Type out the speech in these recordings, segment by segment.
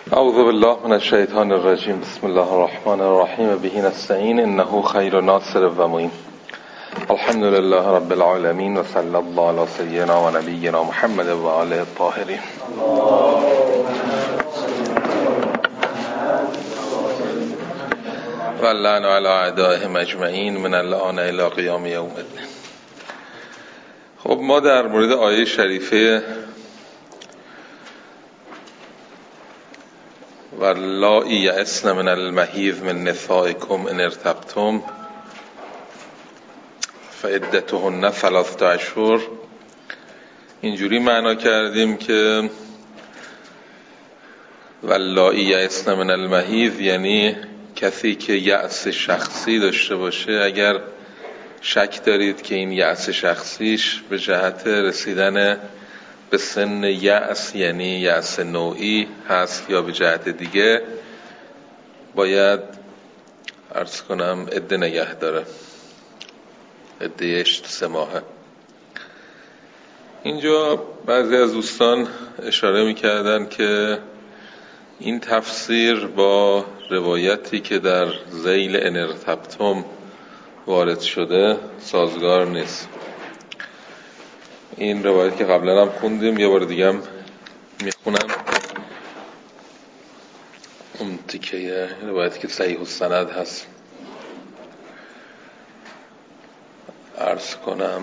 اعوذ بالله من الشیطان الرجیم. بسم الله الرحمن الرحیم. به نستعین انه خیر ناصر و معین. الحمد لله رب العالمین و صلی الله علی سیدنا و نبینا محمد و آله الطاهرین. و اللعن علی اعدائهم اجمعین من الآن الی قیام یوم الدین. خب ما در مورد آیه شریفه واللائی یئسن من المحیض من نسائکم ان ارتبتم فعدتهن 3 اشهر اینجوری معنا کردیم که واللائی یئسن من المحیض یعنی کسی که یأس شخصی داشته باشه، اگر شک دارید که این یأس شخصیش به جهت رسیدن به سن یأس یعنی یأس نوعی هست یا به جهت دیگه، باید عرض کنم عده نگه داره. عدهش 3 ماهه. اینجا بعضی از دوستان اشاره میکردن که این تفسیر با روایتی که در ذیل ان ارتبتم وارد شده سازگار نیست. این روایت که قبلا هم خوندیم، یه بار دیگه هم میخونم. اون تیکه روایتی که صحیح السند هست عرض کنم.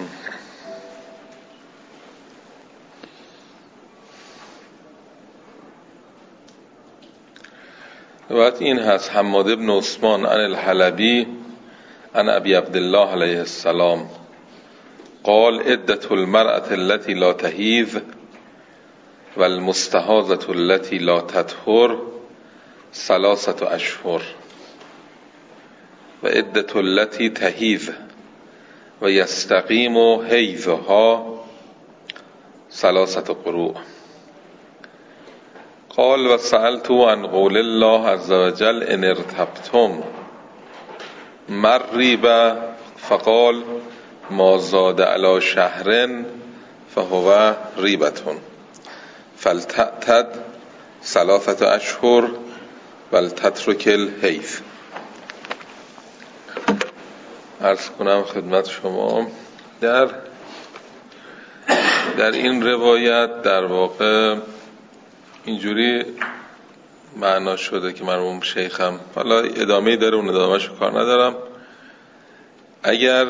روایت این هست: حماد بن عثمان عن الحلبی عن ابی عبدالله علیه السلام قال عدة المرأة التي لا تحیض والمستحاضة التي لا تطهر 3 اشهر و عدة التي تحیض و یستقیم حیضها 3 قروء. قال و سألت عن قول الله عز وجل ان ارتبتم مریبه فقال ما زاد علی شهر فهو ریبتون فلتعتد 3 اشهر ولتترک الحیض. عرض کنم خدمت شما در این روایت در واقع اینجوری معنا شده که مرحوم شیخم، حالا ادامه‌ای داره، اون ادامه‌شو کار ندارم، اگر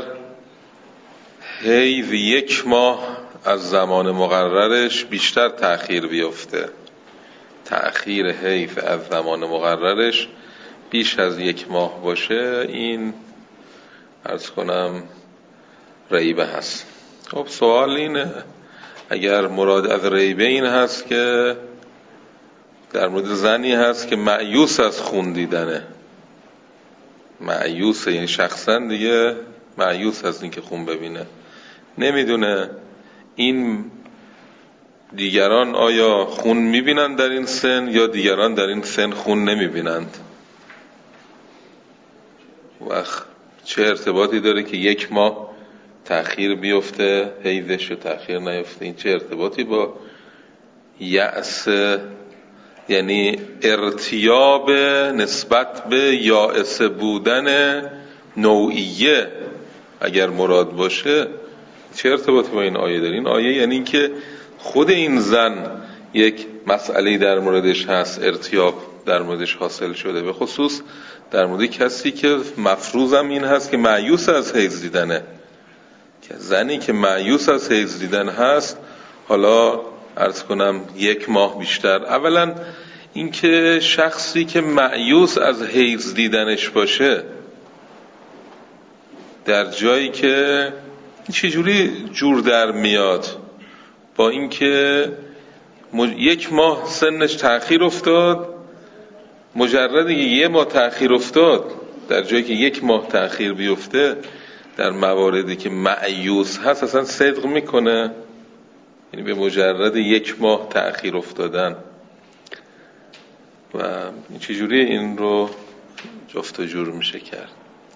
حیض 1 ماه از زمان مقررش بیشتر تأخیر بیفته، تأخیر حیض از زمان مقررش بیش از 1 ماه باشه، این عرض کنم ریبه هست. خب سوال اینه، اگر مراد از ریبه این هست که در مورد زنی هست که مایوس از خون دیدنه، مایوس یعنی شخصا دیگه مایوس از این که خون ببینه، نمیدونه این دیگران آیا خون میبینند در این سن یا دیگران در این سن خون نمیبینند، وقت چه ارتباطی داره که 1 ماه تأخیر بیفته حیضش و تأخیر نیفته؟ این چه ارتباطی با یأس یعنی ارتیاب نسبت به یائس بودن نوعیه اگر مراد باشه، چه ارتباطی با این آیه داره؟ این آیه یعنی این که خود این زن یک مسئله در موردش هست، ارتیاب در موردش حاصل شده، به خصوص در مورد کسی که مفروضم این هست که مایوس از حیض دیدنه، که زنی که مایوس از حیض دیدن هست، حالا عرض کنم 1 ماه بیشتر. اولا این که شخصی که مایوس از حیض دیدنش باشه در جایی که چجوری جور در میاد با اینکه 1 ماه سنش تأخیر افتاد، مجرد 1 ماه تأخیر افتاد، در جایی که 1 ماه تأخیر بیفته در مواردی که مایوس هست اصلا صدق میکنه، یعنی به مجرد 1 ماه تأخیر افتادن. و چجوری این رو جفت و جور میشه کرد؟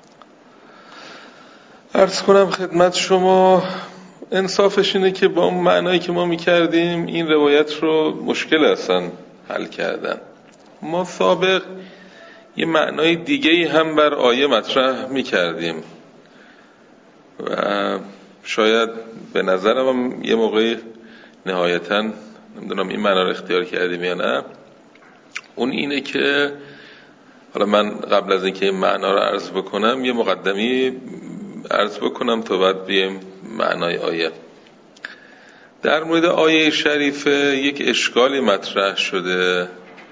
عرض کنم خدمت شما انصافش اینه که با اون معنایی که ما میکردیم این روایت رو مشکل اصلا حل کردن. ما سابق یه معنای دیگه‌ای هم بر آیه مطرح می‌کردیم و شاید به نظرم یه موقعی نهایتاً نمیدونم این معنا رو اختیار کردیم یا نه. اون اینه که حالا من قبل از اینکه این معنا رو عرض بکنم یه مقدمی عرض بکنم تا بعد بیایم معنای آیه. در مورد آیه شریفه یک اشکالی مطرح شده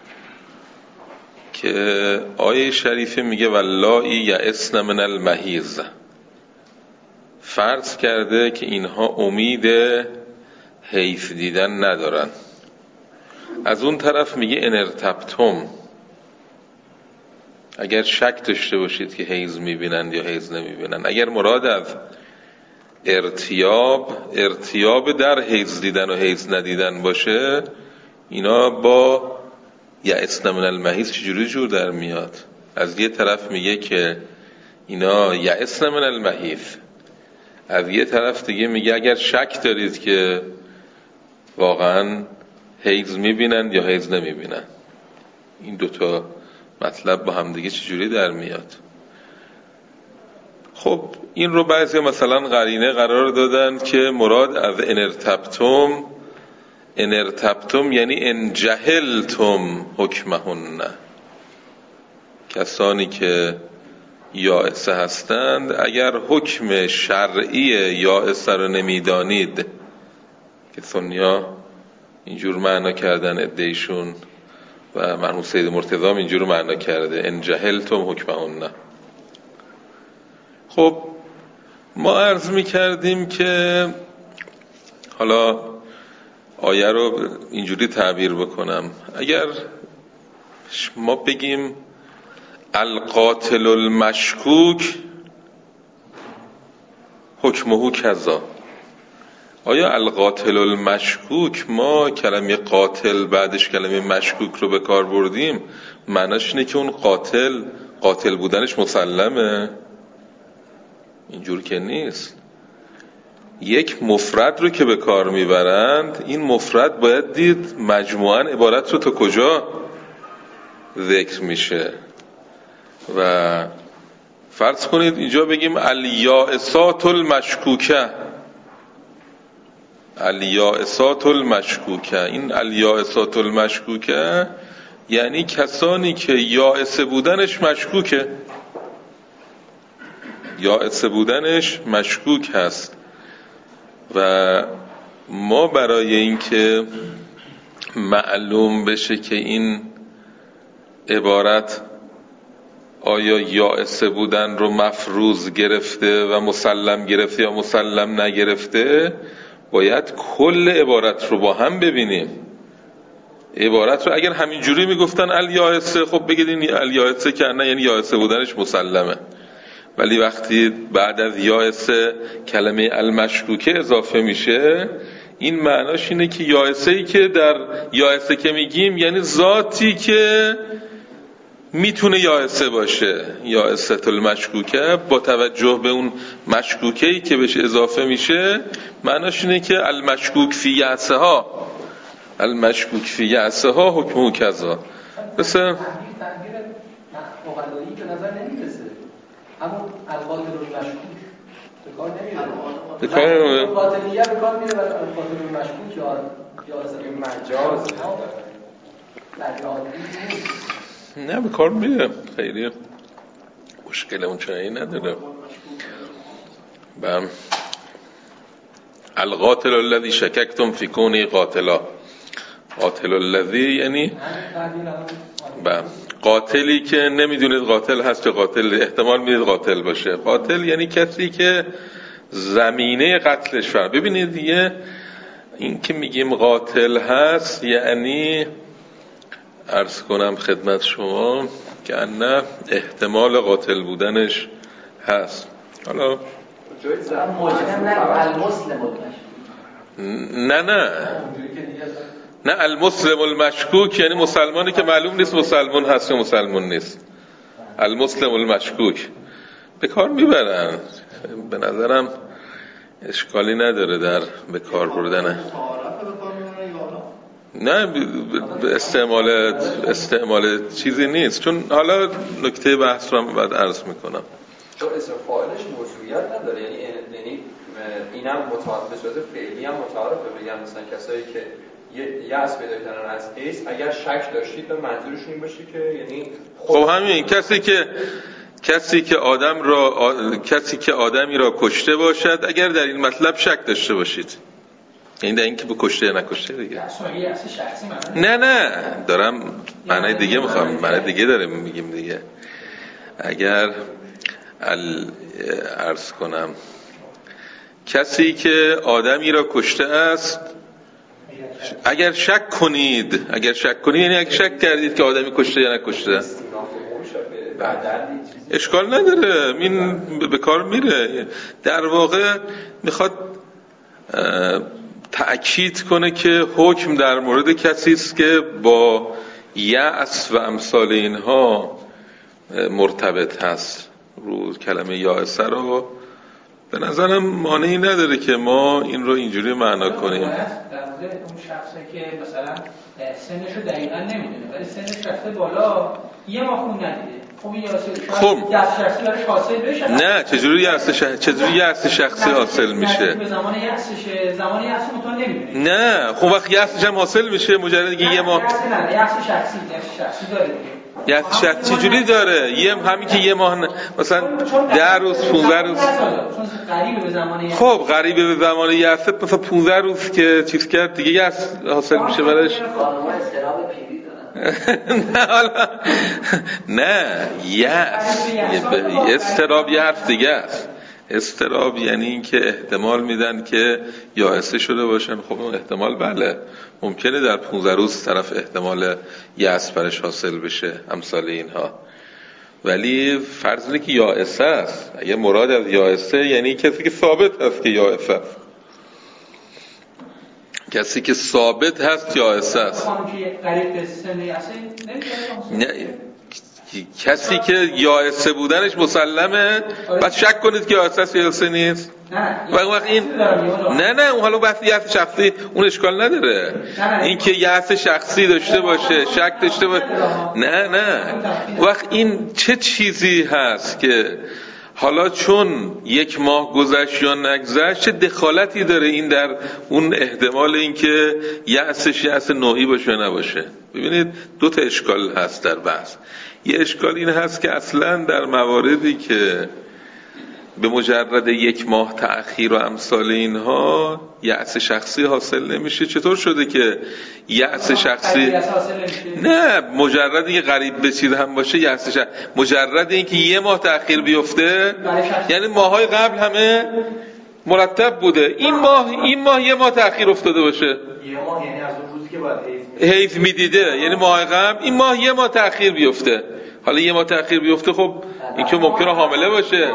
که آیه شریفه میگه واللایی یئسن من المحیض، فرض کرده که اینها امید حیض دیدن ندارن. از اون طرف میگه ان ارتبتم، اگر شک داشته باشید که حیض میبینند یا حیض نمیبینند. اگر مراد از ارتیاب در حیض دیدن و حیض ندیدن باشه، اینا با یئسن من المحیض چجوری جور در میاد؟ از یه طرف میگه که اینا یئسن من المحیض، از یه طرف دیگه میگه اگر شک دارید که واقعا حیض میبینند یا حیض نمیبینند. این دوتا مطلب با هم دیگه چجوری در میاد؟ خب این رو بعضی مثلا قرینه قرار دادن که مراد از انرتبتم یعنی ان جهلتم حکمهن، کسانی که یائسه هستند اگر حکم شرعی یائسه رو نمیدانید، که سنیا اینجور معنا کردن ادعیشون و مرحوم سید مرتضی اینجور معنا کرده ان جهلتم حکمهن. خب ما عرض می‌کردیم که حالا آیه رو اینجوری تعبیر بکنم، اگر ما بگیم القاتل المشکوک حکمه کذا، آیا القاتل المشکوک ما کلمه قاتل بعدش کلمه مشکوک رو به کار بردیم معناش اینه که اون قاتل بودنش مسلمه؟ اینجور که نیست. یک مفرد رو که به کار میبرند، این مفرد باید دید مجموعاً عبارت رو تا کجا ذکر میشه. و فرض کنید اینجا بگیم الیائسات المشکوکه، الیائسات المشکوکه، این الیائسات المشکوکه یعنی کسانی که یائسه بودنش مشکوکه، یائسه بودنش مشکوک هست. و ما برای اینکه معلوم بشه که این عبارت آیا یائسه بودن رو مفروض گرفته و مسلم گرفته یا مسلم نگرفته، باید کل عبارت رو با هم ببینیم. عبارت رو اگر همینجوری میگفتن الیائسه، خب بگید این الیائسه که نه یعنی یائسه بودنش مسلمه، ولی وقتی بعد از یائسه کلمه المشکوکه اضافه میشه، این معناش اینه که یائسه‌ای که در یائسه که میگیم یعنی ذاتی که میتونه یائسه باشه. یائسه المشکوکه با توجه به اون مشکوکه‌ای که بهش اضافه میشه معناش اینه که المشکوک فی یأسها، المشکوک فی یأسها حکمه کذا. مثل تعبیر مقلایی به نظر نمیرسه، همون القاتل المشکوک به کار نمیره، به کار نمیره، قاتلیه به کار میره، ولی القاتل المشکوک یا اصلا مجاز نه به کار میره، خیلی مشکل اون چنانی نداره. القاتل الذی شککتم فی کونه قاتلا، قاتل الذی یعنی قاتلی که نمیدونید قاتل هست یا قاتل احتمال میدید قاتل باشه. قاتل یعنی کسی که زمینه قتلش فرق. ببینید این که میگیم قاتل هست یعنی عرض کنم خدمت شما که نه احتمال قاتل بودنش هست. حالا نه المسلم المشکوک یعنی مسلمانی که معلوم نیست مسلمان هست یا مسلمان نیست. المسلم المشکوک به کار میبرن، به نظرم اشکالی نداره در به کار بردنه. نه استعمال چیزی نیست، چون حالا نکته بحث رو بعد عرض میکنم. چون اسم فاعلش موضوعیت نداره، یعنی اینم به صورت فعلی هم متعارفه. بگم مثلا کسایی که یأس پیدا کردن از ایس، اگر شک داشتید به منظورشون این باشه که یعنی خب همین کسی که آدمی را کشته باشد اگر در این مطلب شک داشته باشید، یعنی در این که به کشته یا نکشته دیگه. نه دارم معنی دیگه میخوام، معنی دیگه داریم میگیم دیگه. اگر عرض کنم کسی که آدمی را کشته است، اگر شک کنید یعنی اگر شک کردید که آدمی کشته یا نکشته، اشکال نداره، این به کار میره. در واقع میخواد تأکید کنه که حکم در مورد کسی است که با یأس و امثال اینها مرتبط هست. رو کلمه یائسه رو به نظرم مانعی نداره که ما این رو اینجوری معنا کنیم. در مورد اون شخصی که مثلا سنش رو دقیقاً نمیدونه ولی سنش رفته بالا، یه ماه خون ندیده، خب این یأس شخصی براش حاصل بشه؟ نه، چجوری یأس شخصی حاصل میشه؟ به زمان یأس متون نمیدونه. نه خب وقت یأسش هم حاصل میشه مجرد که یه ماه. یأس شخصی داره دیگه. یأس شخصی چجوری داره؟ همین که یه ماه مثلا 10 روز 15 روز خب غریبه به زمان یأس، مثلا 15 روز که چیز کرد دیگه یأس حاصل میشه براش. نه یأس اضطراب یه حرف دیگه است. اضطراب یعنی این که احتمال میدن که یائسه شده باشن. خب اون احتمال بله ممکنه در 15 روز طرف احتمال یأس برش حاصل بشه امثال اینها، ولی فرض اینه که یائسه است. اگه مراد از یائسه یعنی کسی که ثابت هست که یائسه است، کسی که ثابت هست یائسه است. کسی که یائسه بودنش مسلمه، بعد شک کنید که یائسه است یا یائسه نیست. وقت این نه اون حالا بحث یأس شخصی اون اشکال نداره. این که یأس شخصی داشته باشه، شک داشته باشه، نه وقت این چه چیزی هست که حالا چون 1 ماه گذشت یا نگذشت چه دخالتی داره این در اون احتمال این که یأسش یأس نوعی باشه یا نباشه؟ ببینید 2 تا اشکال هست در بحث. یه اشکال این هست که اصلا در مواردی که به مجرد 1 ماه تأخیر و امثال اینها یأس شخصی حاصل نمیشه. چطور شده که یأس شخصی نه مجرد اینکه قریب به چیز هم باشه یأس شخصی، مجرد اینکه 1 ماه تأخیر بیفته یعنی ماهای قبل همه مرتب بوده، این ماه 1 ماه تأخیر افتاده باشه. 1 ماه یعنی از اون روزی که باید حیض میدیده، یعنی ماه قبل این ماه 1 ماه تأخیر بیفته. حالا 1 ماه تأخیر بیفته خب این که ممکنه حامله باشه،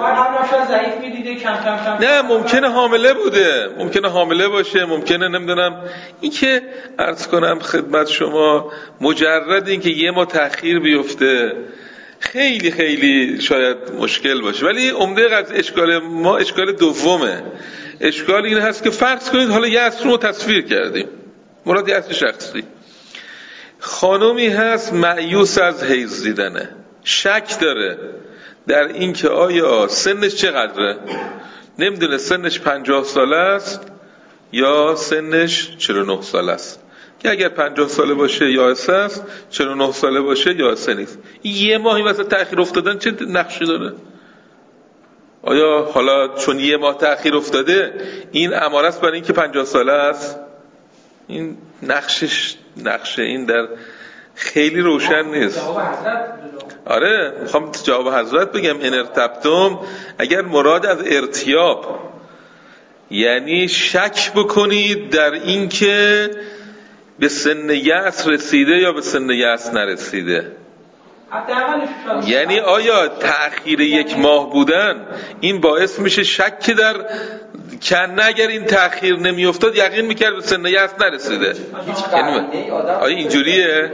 نه ممکنه حامله بوده، ممکنه حامله باشه، ممکنه نمیدونم. این که عرض کنم خدمت شما مجرد این که 1 ماه تأخیر بیفته خیلی خیلی شاید مشکل باشه، ولی عمده از اشکال ما اشکال دومه. اشکال این هست که فرض کنید حالا یأس رو تصویر کردیم، مراد یأس شخصی. خانومی هست مایوس از حیض دیدنه، شک داره در این که آیا سنش چقدره، نمیدونه سنش 50 ساله است یا سنش 49 ساله است، که اگر 50 ساله باشه یائسه است، 49 ساله باشه یائسه نیست. این 1 ماهی واسه تأخیر افتادن چه نقشی داره؟ آیا حالا چون 1 ماه تأخیر افتاده این اماره است برای این که 50 ساله است؟ این نقش این در خیلی روشن نیست. آره میخوام جواب حضرت بگم. ان ارتبتم، اگر مراد از ارتیاب یعنی شک بکنید در این که به سن یأس رسیده یا به سن یأس نرسیده، یعنی آیا تأخیر 1 ماه بودن این باعث میشه شک در کنه اگر این تأخیر نمی افتاد یقین میکرد به سن یأس نرسیده. یعنی آیا اینجوریه؟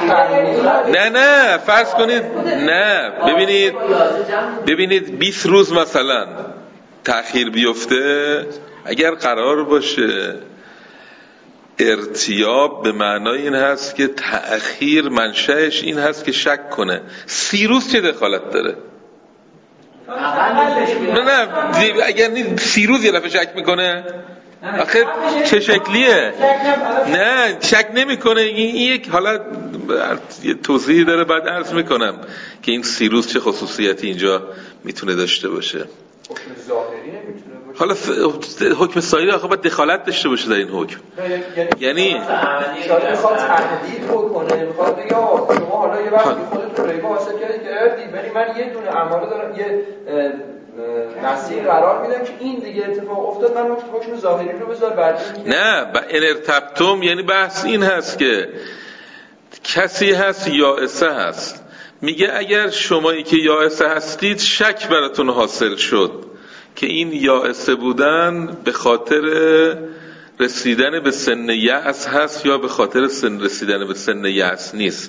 نه فرض کنید نه ببینید 20 روز مثلا تأخیر بیفته، اگر قرار باشه ارتیاب به معنای این هست که تأخیر منشأش این هست که شک کنه. سیروس چه دخالت داره؟ نه اگر سیروس یه دفعه شک میکنه آخه چه شکلیه؟ نه شک نمیکنه. این یک حالت یه توضیحی داره بعد عرض میکنم که این سیروس چه خصوصیتی اینجا میتونه داشته باشه. حکم ظاهری نمیتونه باشه. حالا حکم سایری آخه باید دخالت داشته باشه در این حکم. یعنی شاید میخواد تهدید بکنه، میخواد بگه شما حالا یه وقتی خودتون ریبا حاصل کردید ولی من یه دونه عماله دارم، یه مسیر قرار میدم که این دیگه اتفاق افتاد، من حکم ظاهری رو بذار بعد. نه ارتبتم یعنی بحث این هست که کسی هست یائسه هست، میگه اگر شمایی که یائسه هستید شک براتون حاصل شد که این یائسه بودن به خاطر رسیدن به سن یأس هست یا به خاطر رسیدن به سن یأس نیست.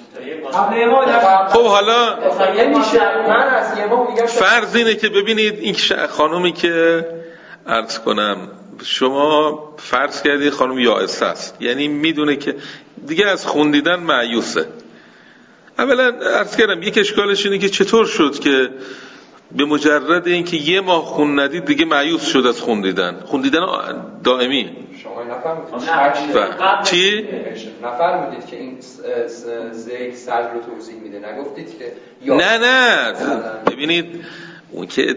خب حالا فرض اینه که ببینید این خانومی که عرض کنم شما فرض کردید خانم یائسه است، یعنی میدونه که دیگه از خوندیدن مایوسه. اولا عرض کردم یک اشکالش اینه که چطور شد که به مجرد اینکه یه ماه خون ندید دیگه مایوس شد از خوندیدن دائمی. شما نفهمید چی؟ نفهمیدید که این زیگ صدر رو توضیح میده، نگفتید که نه ببینید اون که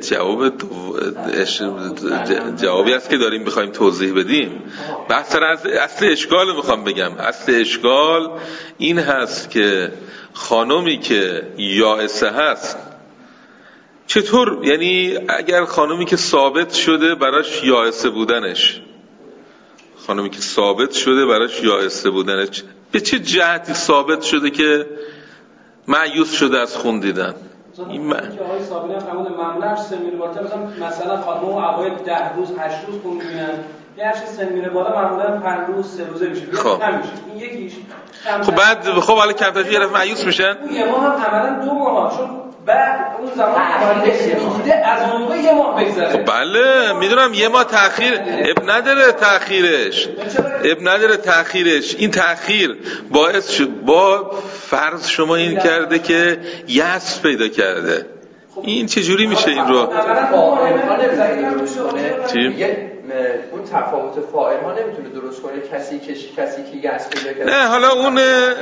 جوابی است که داریم بخوایم توضیح بدیم. بحث از اصل اشکال میخوام بگم. اصل اشکال این هست که خانمی که یائسه هست چطور، یعنی اگر خانمی که ثابت شده براش یائسه بودنش، خانمی که ثابت شده براش یائسه بودنش به چه جهتی ثابت شده که مایوس شده از خون دیدن؟ این که آقای صابری هم فرمود معمولا 3 میره بالاتر مثلا خانم اوایل 10 روز 8 روز خون میبینن، یه هرچی سن میره بالا معمولا 5 روز 3 روزه میشه. خب این یکیش. خب بعد حالا کمتر یه دفعه مایوس میشن. یه ماه هم عملاً 2 ماه، چون بعد اون زمان دیده از اون موقع یه ماه بگذره. خب بله میدونم یه ماه تأخیر اب نداره تأخیرش. این تأخیر باعث شد با فرض شما این کرده که یأس پیدا کرده. این چجوری میشه این رو؟ اون تفاوت فاعل ها نمیتونه درست کنه کسی که یأس پیدا کرده. نه حالا اون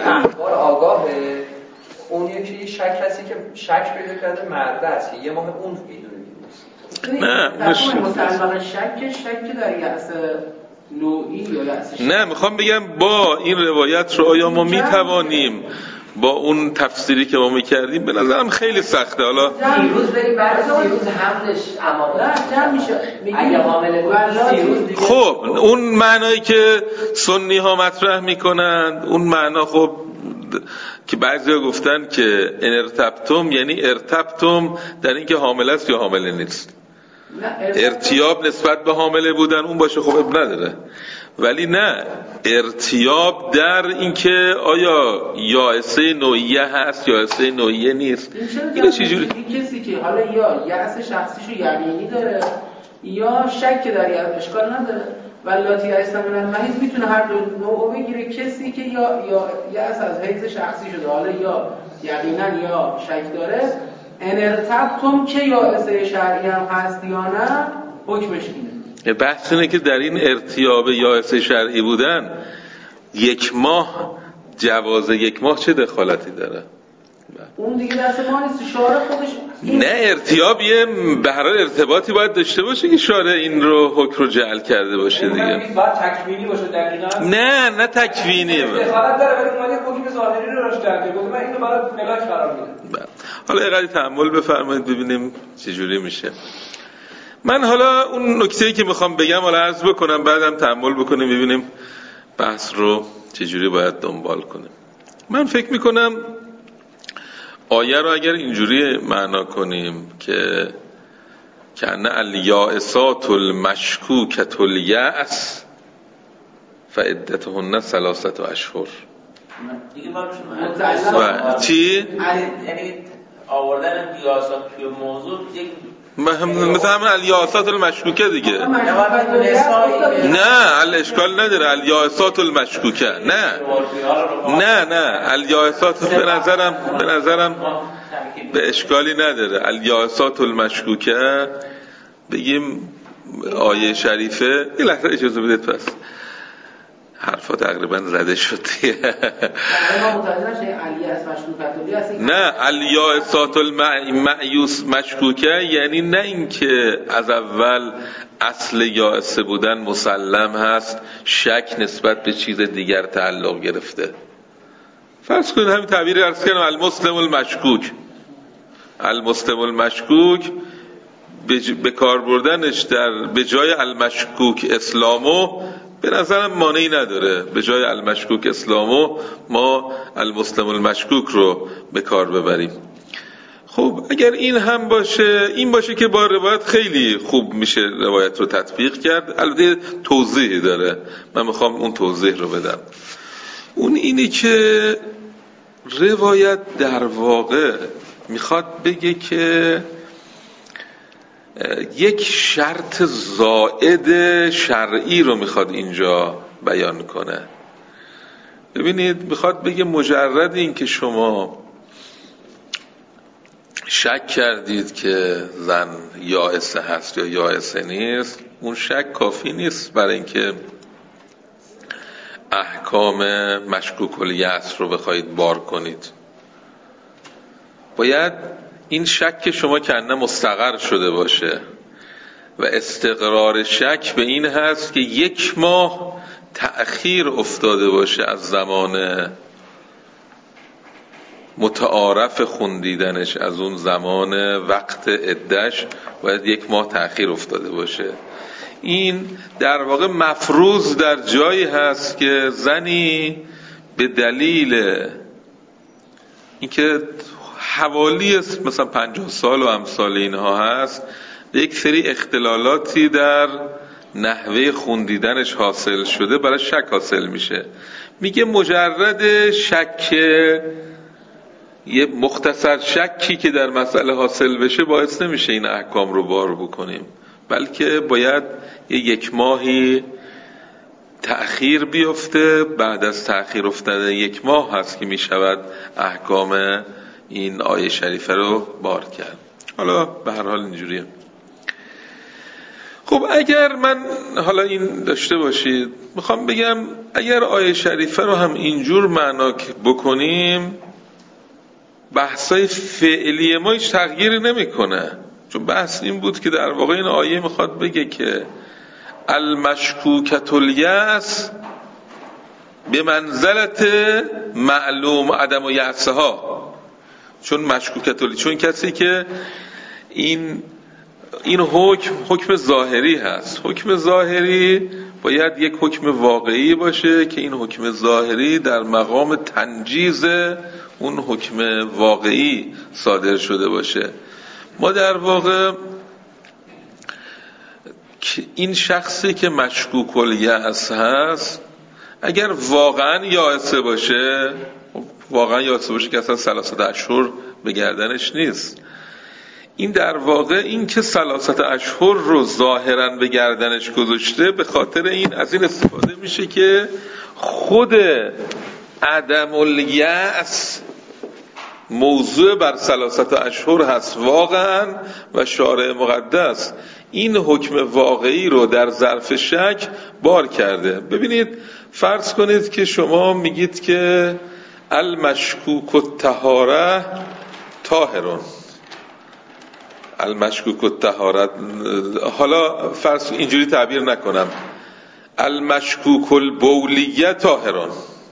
آگاهه، اون یکی کسی که شک پیدا کرده مرده است، یه ماه اون میدونه. نه مطلقا شک در یأس نوعی یا یأس. نه میخوام بگم با این روایت رو آیا ما میتوانیم با اون تفسیری که ما میکردیم به نظرم خیلی سخته. حالا 3 روز بریم بعد 3 روز حملش جمع میشه اگه حامله خب اون معنایی که سنی ها مطرح میکنند اون معنا خب که بعضیا گفتن که ارتبتم یعنی ارتبتم در اینکه حامله است یا حامله نیست. ارتیاب نسبت به حامله بودن اون باشه خب اب نداره، ولی نه ارتیاب در اینکه آیا یائسه نوعیه هست یا یائسه نوعیه نیست. اینو چجوری؟ این کسی که حالا یا یأس شخصیشو یقینی داره یا شک داره اشکال نداره، ولاتی یائس من المحیض میتونه هر دو نوع بگیره. کسی که یا یأس از حیض شخصی شده حالا یا یقینا یا شک داره، ان ارتبتم که یائسه شرعی هم هست یا نه حکمش اینه. بحث اینه که در این ارتیاب یائسه شرعی بودن 1 ماه جواز 1 ماه چه دخالتی داره؟ اون دیگه دست ما نیست، شارع خودش نه ارتیاب یه به هر حال ارتباطی باید داشته باشه که شارع این رو حکم رو جعل کرده باشه دیگه. باید تکوینی باشه دقیقاً. نه تکوینی دخالت داره ولی اومده حکم ظاهری رو راش کرده. گفتم من اینو برای ملاک قرار میدم. حالا یه قدری تأمل بفرمایید ببینیم چجوری میشه. من حالا اون نکته‌ای که میخوام بگم حالا عرض بکنم بعدم تأمل بکنیم ببینیم بحث رو چجوری باید دنبال کنیم. من فکر میکنم آیه رو اگر اینجوری معنا کنیم که کأن الیائسات المشکوکة الیأس فعدتهن 3 اشهر. دیگه چی؟ یعنی آوردن قیاسات توی موضوع یک مثل همین الیاسات المشکوکه دیگه. نه اشکال نداره الیاسات المشکوکه. نه الیاسات به نظرم به اشکالی نداره. الیاسات المشکوکه بگیم آیه شریفه. یه لحظه اجازه بدید پس حرفا تقریبا زده شد. نه الیاسات المعیوس مشکوکه یعنی نه اینکه از اول اصل یائسه بودن مسلم هست، شک نسبت به چیز دیگر تعلق گرفته. فرض کنید همین تعبیری عرض کردم المسلم المشکوک به کار بردنش به جای المشکوک اسلامو به نظرم مانعی نداره. به جای المشکوک اسلامو ما المسلم المشکوک رو به کار ببریم. خب اگر این هم باشه، این باشه که با روایت خیلی خوب میشه روایت رو تطبیق کرد. البته توضیحی داره، من میخوام اون توضیح رو بدم. اون اینی که روایت در واقع میخواد بگه که یک شرط زائد شرعی رو میخواد اینجا بیان کنه. ببینید میخواد بگه مجرد این که شما شک کردید که زن یائسه هست یا یائسه نیست، اون شک کافی نیست برای اینکه احکام مشکوک الیأس رو بخواید بار کنید. باید این شک شما کنه مستقر شده باشه و استقرار شک به این هست که 1 ماه تأخیر افتاده باشه از زمان متعارف خوندیدنش، از اون زمان وقت عده‌اش باید 1 ماه تأخیر افتاده باشه. این در واقع مفروض در جایی هست که زنی به دلیل اینکه حوالی مثلا 50 سال و امثال اینها هست، یک سری اختلالاتی در نحوه خوندیدنش حاصل شده، برای شک حاصل میشه. میگه مجرد شک، یه مختصر شکی که در مسئله حاصل بشه باعث نمیشه این احکام رو بار بکنیم، بلکه باید 1 ماهی تأخیر بیفته. بعد از تأخیر افتاده 1 ماه هست که میشود احکام این آیه شریفه رو بار کرد. حالا به هر حال اینجوریه. خب اگر من حالا این داشته باشید، میخوام بگم اگر آیه شریفه رو هم اینجور معنا بکنیم، بحثای فعلی ما هیچ تغییری نمیکنه. چون بحث این بود که در واقع این آیه میخواد بگه که المشکوکة الیأس به منزلت معلوم عدم و یأسها. چون مشکوکة، چون کسی که این حکم ظاهری هست، حکم ظاهری باید یک حکم واقعی باشه که این حکم ظاهری در مقام تنجیز اون حکم واقعی صادر شده باشه. ما در واقع این شخصی که مشکوک الیأس هست اگر واقعا یائسه باشه، که اصلا 3 اشهر به گردنش نیست، این در واقع این که 3 اشهر رو ظاهرا به گردنش گذاشته، به خاطر این از این استفاده میشه که خود عدم الیأس موضوع بر 3 اشهر هست واقعا، و شارع مقدس این حکم واقعی رو در ظرف شک بار کرده. ببینید فرض کنید که شما میگید که المشکوک الطهاره طاهرون، المشکوک الطهاره، حالا فرض اینجوری تعبیر نکنم، المشکوک البولیه طاهرون،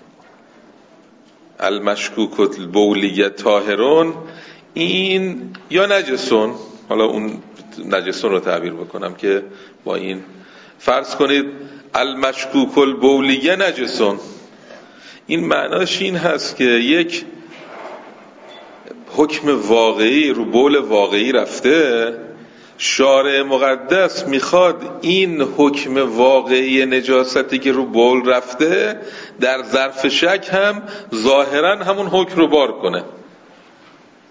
المشکوک البولیه طاهرون، این یا نجسون، حالا اون نجسون رو تعبیر بکنم که با این فرض کنید المشکوک البولیه نجسون، این معناش این هست که یک حکم واقعی رو بول واقعی رفته، شارع مقدس میخواد این حکم واقعی نجاستی که رو بول رفته در ظرف شک هم ظاهرا همون حکم رو بار کنه.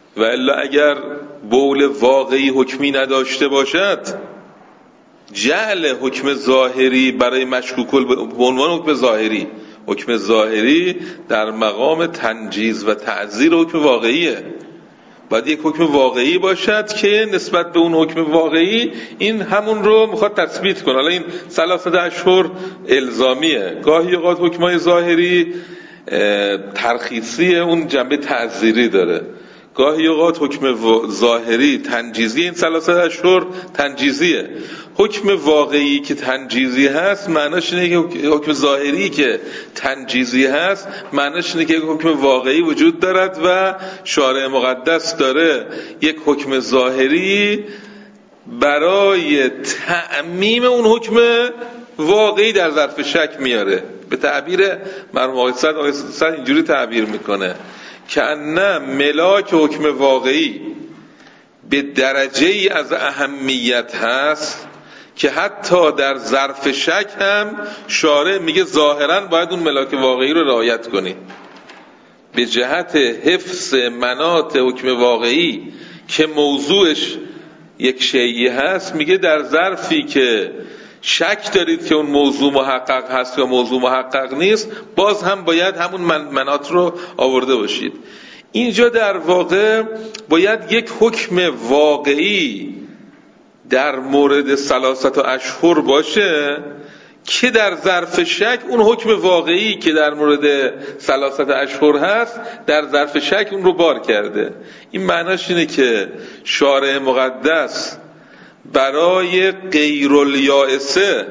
و الا اگر بول واقعی حکمی نداشته باشد، جعل حکم ظاهری برای مشکوک به عنوان حکم ظاهری در مقام تنجیز و تعزیر حکم واقعیه. باید یک حکم واقعی باشد که نسبت به اون حکم واقعی این همون رو میخواد تثبیت کنه. حالا این 3 اشهر الزامیه، گاهی اوقات حکمای ظاهری ترخیصی اون جنبه تعزیری داره، گاهی اوقات حکم ظاهری تنجیزی، این 3 اشهر تنجیزیه. حکم واقعی که تنجیزی هست معناش اینه که حکم ظاهری که تنجیزی هست معناش اینه که حکم واقعی وجود دارد و شارع مقدس داره یک حکم ظاهری برای تعمیم اون حکم واقعی در ظرف شک میاره. به تعبیر مرحوم آقای صدر اینجوری تعبیر میکنه که نه ملاک حکم واقعی به درجه ای از اهمیت هست که حتی در ظرف شک هم شارع میگه ظاهرا باید اون ملاک واقعی رو رعایت کنی. به جهت حفظ مناط حکم واقعی که موضوعش یک شیئی هست، میگه در ظرفی که شک دارید که اون موضوع محقق هست یا موضوع محقق نیست، باز هم باید همون مناط رو آورده باشید. اینجا در واقع باید یک حکم واقعی در مورد 3 اشهر باشه که در ظرف شک اون حکم واقعی که در مورد 3 اشهر هست در ظرف شک اون رو بار کرده. این معناش اینه که شارع مقدس برای غیرالیائسه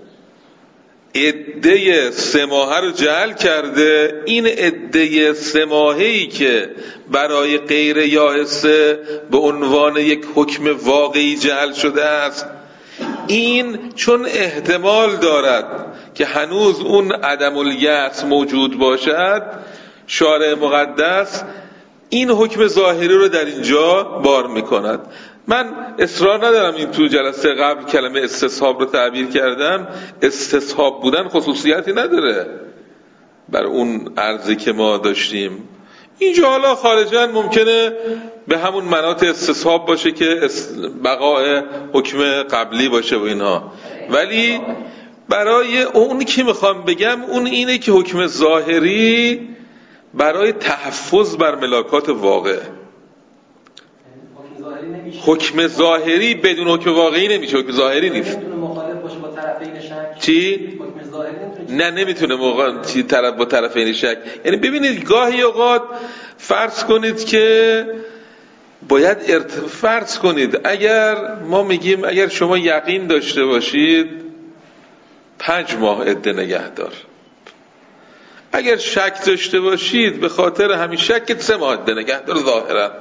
عده 3 ماهه رو جعل کرده. این عده 3 ماهه‌ای که برای غیر یائسه به عنوان یک حکم واقعی جعل شده است، این چون احتمال دارد که هنوز اون عدم الیأس موجود باشد، شارع مقدس این حکم ظاهری رو در اینجا بار میکند. من اصرار ندارم، این تو جلسه قبل کلمه استصحاب رو تعبیر کردم، استصحاب بودن خصوصیتی نداره بر اون عرضی که ما داشتیم. اینجا حالا خارجاً ممکنه به همون مناط استصحاب باشه که بقاء حکم قبلی باشه و اینها، ولی برای اون که میخوام بگم اون اینه که حکم ظاهری برای تحفظ بر ملاکات واقع، حکم ظاهری بدون حکم واقعی نمیشه، حکم ظاهری نیست. نمیتونه مخالف باشه با طرفین شک. چی؟ حکم ظاهری نه نمیتونه طرف با طرفین شک. یعنی ببینید گاهی اوقات فرض کنید که باید فرض کنید اگر ما میگیم اگر شما یقین داشته باشید 5 ماه عده نگهدار، اگر شک داشته باشید به خاطر همین شک 3 ماه عده نگهدار ظاهرا.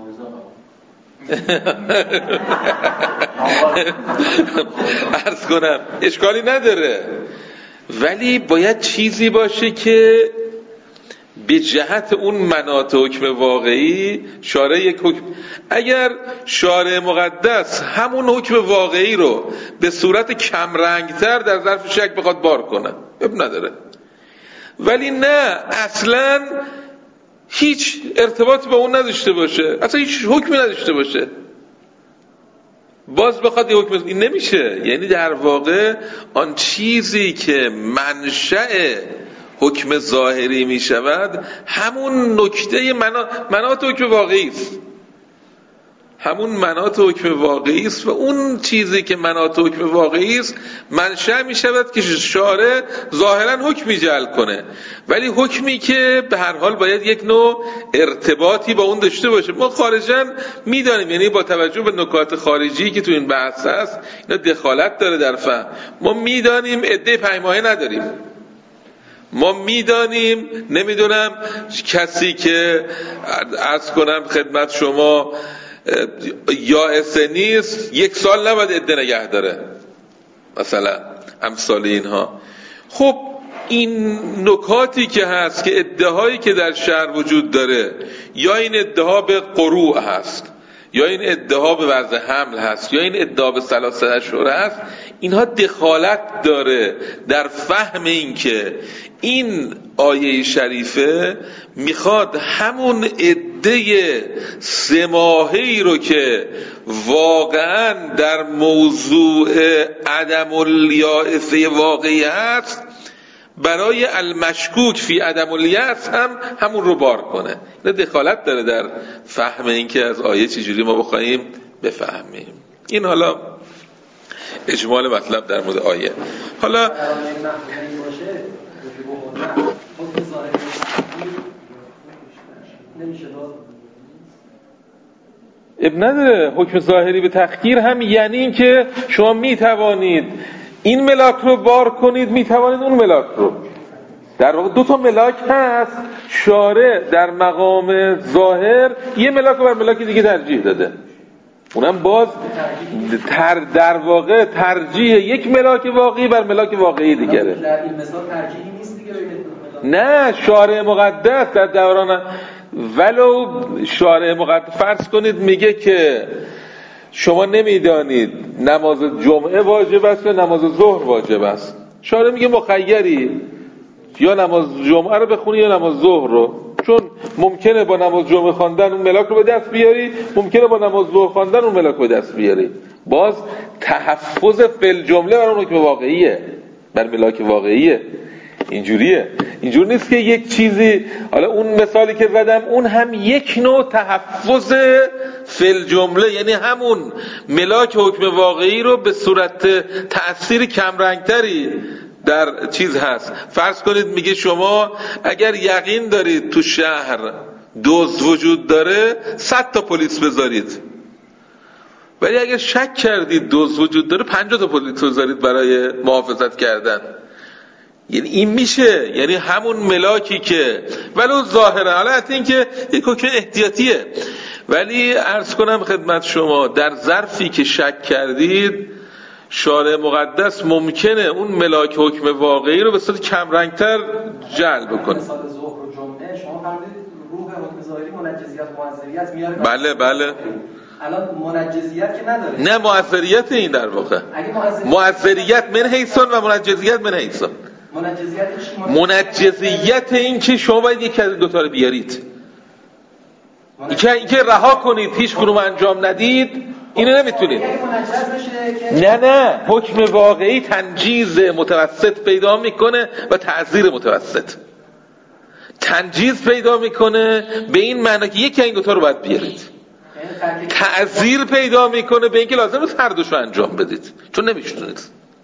عرض کنم اشکالی نداره، ولی باید چیزی باشه که به جهت اون مناط حکم واقعی شارع یک حکم، اگر شارع مقدس همون حکم واقعی رو به صورت کم رنگتر در ظرف شک بخواد بار کنه اب نداره، ولی نه اصلاً هیچ ارتباطی با اون نداشته باشه، اصلا هیچ حکمی نداشته باشه، باز بخواد یه حکم، این نمیشه. یعنی در واقع آن چیزی که منشأ حکم ظاهری میشود همون نکته مناط حکم واقعی است، همون مناط حکم واقعی است و اون چیزی که مناط حکم واقعی است منشأ می شود که شارع ظاهرا حکمی جعل کنه، ولی حکمی که به هر حال باید یک نوع ارتباطی با اون داشته باشه. ما خارجاً میدانیم، یعنی با توجه به نکات خارجی که تو این بحث هست اینا دخالت داره در فهم. ما میدانیم عده 5 ماهه نداریم، ما میدانیم نمیدونم کسی که عرض کنم خدمت شما یائسه نیست 1 سال نباید عده نگه داره، مثلا امثال اینها. خب این نکاتی که هست که ادعایی که در شهر وجود داره، یا این ادعا به قروع هست، یا این ادعا به وضع حمل هست، یا این ادعا به 3 اشهر هست، اینها دخالت داره در فهم این که این آیه شریفه میخواد همون مده 3 ماهه‌ای رو که واقعا در موضوع عدم الیأسه واقعی هست برای المشکوک فی عدم الیأس هم همون رو بار کنه. این دخالت داره در فهم این که از آیه چجوری ما بخوایم بفهمیم. این حالا اجمال مطلب در مورد آیه. حالا اب نداره حکم ظاهری به تخییر هم یعنی این که شما میتوانید این ملاک رو بار کنید، میتوانید اون ملاک رو. در واقع 2 تا ملاک هست، شارع در مقام ظاهر یه ملاک رو بر ملاک دیگه ترجیح داده، اونم باز در واقع ترجیح یک ملاک واقعی بر ملاک واقعی دیگره. در این مثال ترجیحی نیست دیگه. نه، شارع مقدس در دوران ولو شارع مقدس فرض کنید میگه که شما نمیدانید نماز جمعه واجب است یا نماز ظهر واجب است، شارع میگه مخیری، یا نماز جمعه رو بخونی یا نماز ظهر رو، چون ممکنه با نماز جمعه خواندن اون ملاک رو به دست بیاری، ممکنه با نماز ظهر خواندن اون ملاک رو به دست بیاری. باز تحفظ فی الجمله بر اون حکم واقعیه، بر ملاک واقعیه. اینجوریه، اینجور نیست که یک چیزی، حالا اون مثالی که زدم اون هم یک نوع تحفظ فی الجمله، یعنی همون ملاک حکم واقعی رو به صورت تأثیر کم رنگتری در چیز هست. فرض کنید میگه شما اگر یقین دارید تو شهر دزد وجود داره 100 تا پلیس بذارید، ولی اگر شک کردید دزد وجود داره 50 تا پلیس بذارید برای محافظت کردن. یعنی این میشه، یعنی همون ملاکی که ولو ظاهره، حالا حتی این که یک حکم احتیاطیه، ولی عرض کنم خدمت شما در ظرفی که شک کردید شارع مقدس ممکنه اون ملاک حکم واقعی رو به صورت کم رنگتر جلب کنه. مثال ظهر و جمعه شما فرمودید روح حکم ظاهری منجزیت مؤثریت میاره. بله بله. الان منجزیت که نداره. نه، مؤثریت این در واقع. مؤثریت من حیثون و منجزیت من حیثون. منجزیت این که شما باید یک از 2 تا رو بیارید. این که رها کنید هیچ کدوم انجام ندید، اینو نمیتونید. نه حکم واقعی تنجیز متوسط پیدا میکنه و تعزیر متوسط. تنجیز پیدا میکنه به این معنی که یکی این 2 تا رو باید بیارید. تعزیر پیدا میکنه به این که لازم است هر دوشو انجام بدید، چون نمیتونید.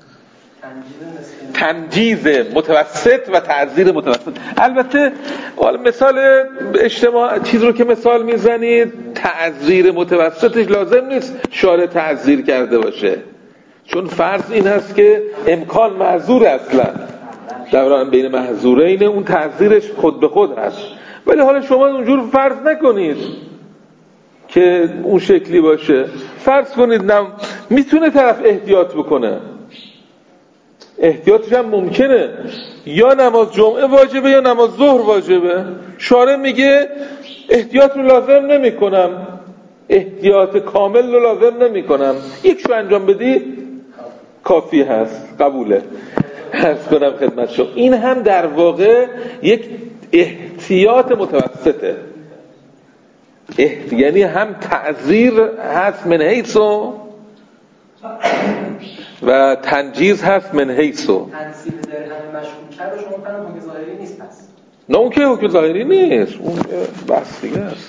تنجیز متوسط و تعزیر متوسط. البته مثال اجتماع چیز رو که مثال میزنید، تعزیر متوسطش لازم نیست شارع تعزیر کرده باشه، چون فرض این هست که امکان معذور اصلا دوران بین محذورین اون تعزیرش خود به خود هست. ولی حالا شما اونجور فرض نکنید که اون شکلی باشه. فرض کنید میتونه طرف احتیاط بکنه، احتیاطش هم ممکنه یا نماز جمعه واجبه یا نماز ظهر واجبه، شارع میگه احتیاط رو لازم نمی کنم، احتیاط کامل رو لازم نمی کنم، یکشو انجام بدی کافی هست، قبوله. عرض کنم خدمت شما این هم در واقع یک احتیاط متوسطه، یعنی هم تعزیر هست من حیثو و تنجیز هست من حیثو. تنصیب درهم مشکوکه رو شما کنم حکم ظاهری نیست پس؟ نه اون که حکم ظاهری نیست، اون بحث دیگه است.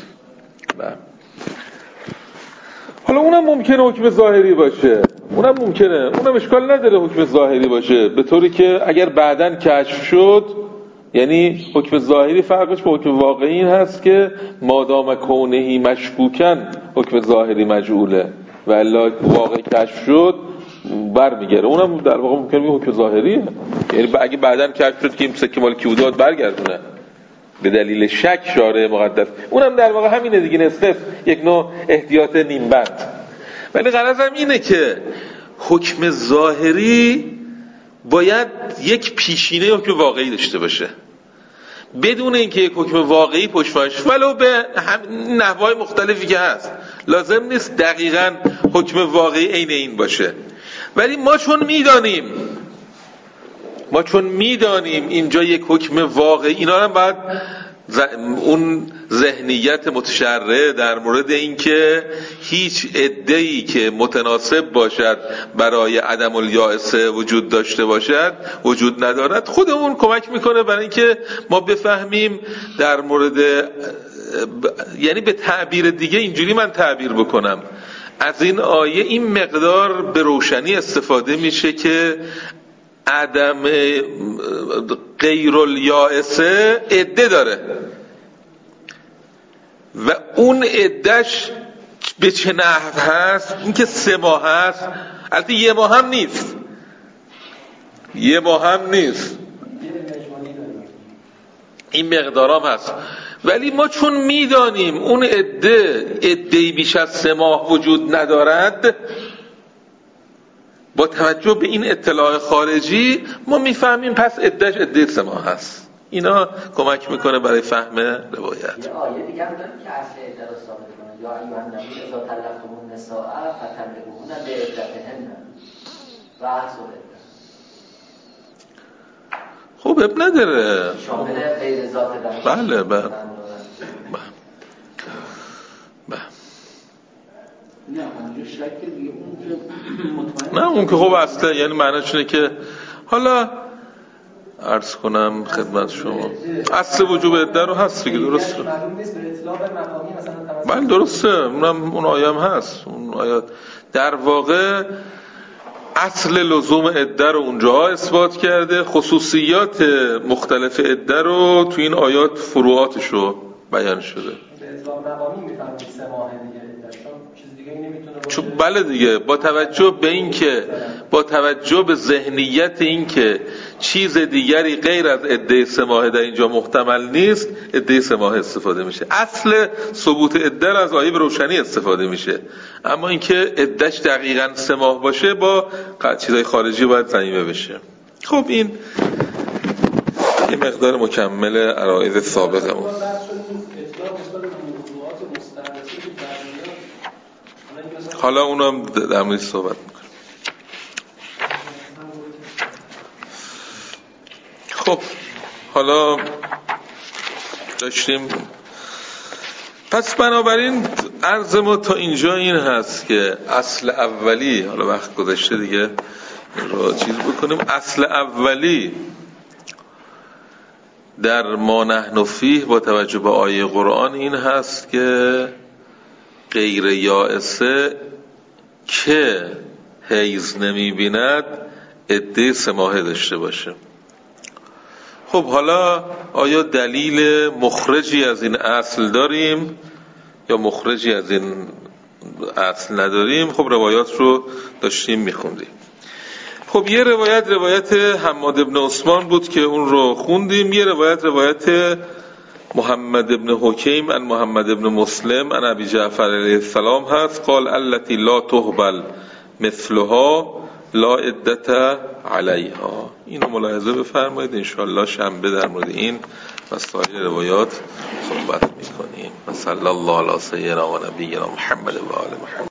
حالا اونم ممکنه حکم ظاهری باشه، اونم ممکنه، اونم اشکال نداره حکم ظاهری باشه، به طوری که اگر بعداً کشف شد، یعنی حکم ظاهری فرقش با حکم واقعی این هست که مادام کونهی مشکوکن حکم ظاهری مجعوله و الا واقع کشف شد برمیگره، اونم در واقع ممکنه حکم ظاهریه. یعنی اگه بعداً کشف شد که این سکه مال کی بوده برگردونه به دلیل شک شارع مقدس، اونم در واقع همینه دیگه، نصف یک نوع احتیاط نیمبند. ولی غرضم اینه که حکم ظاهری باید یک پیشینه حکم واقعی داشته باشه، بدون اینکه یک حکم واقعی پشتوانش ولو به نحوهای مختلفی که هست، لازم نیست دقیقاً حکم واقعی عین این باشه. ولی ما چون میدانیم اینجا یک حکم واقعی، اینا رو باید اون ذهنیت متشرع در مورد اینکه هیچ عده‌ای که متناسب باشد برای عدم الیائسه وجود داشته باشد وجود ندارد، خود اون کمک میکنه برای اینکه ما بفهمیم در مورد، یعنی به تعبیر دیگه اینجوری من تعبیر بکنم، از این آیه این مقدار به روشنی استفاده میشه که عدم غیر الیائسه عده داره و اون عدهش به چه نحو هست، این که 3 ماه هست، البته 1 ماه هم نیست، 1 ماه هم نیست، این مقدارام هست، ولی ما چون میدانیم اون عده‌ای بیش از 3 ماه وجود ندارد، با توجه به این اطلاع خارجی ما میفهمیم پس عدهش عده 3 ماه هست. اینا کمک میکنه برای فهم روایت. یه آیه دیگه هم داره که اصل عده رو ثابت کنه، یا ایها النبی اذا طلقتم النساء فطلقوهن لعدتهن و احصوا العده. خب اب نداره، شامل غیر ذات بله نه اون که خب اصلا یعنی معنیش اینه که حالا عرض کنم خدمت شما اصل وجوب عده رو هست دیگه، درسته؟ بله درسته، اون آیه هم هست، اون آیات در واقع اصل لزوم عده رو اونجا اثبات کرده، خصوصیات مختلف عده رو تو این آیات فروعاتش رو بیان شده. چون بله دیگه، با توجه به این که با توجه به ذهنیت این که چیز دیگری غیر از عده 3 ماه در اینجا محتمل نیست، عده 3 ماه استفاده میشه. اصل ثبوت عده از آیه به روشنی استفاده میشه، اما اینکه عدهش دقیقاً 3 ماه باشه با چیزای خارجی باید ضمیمه بشه. خب این یه مقدار مکمل عرایض سابقمون. حالا اونم در موردش صحبت میکنیم. خب حالا داشتیم، پس بنابراین عرض ما تا اینجا این هست که اصل اولی، حالا وقت گذشته دیگه رو چیز بکنیم، اصل اولی در ما نحن فیه با توجه به آیه قرآن این هست که غیر یائسه که حیض نمی بیند عده 3 ماهه داشته باشه. خب حالا آیا دلیل مخرجی از این اصل داریم یا مخرجی از این اصل نداریم؟ خب روایات رو داشتیم میخوندیم. خب یه روایت حماد ابن عثمان بود که اون رو خوندیم، یه روایت محمد ابن حکیم عن محمد ابن مسلم عن ابی جعفر علیه السلام هست، قال التي لا تقبل مثلها لا عدة علیها. اینو ملاحظه بفرمایید، انشاءالله شنبه در مورد این و سایر روایات صحبت میکنیم. صلی الله علی سیدنا و نبینا محمد و آل محمد.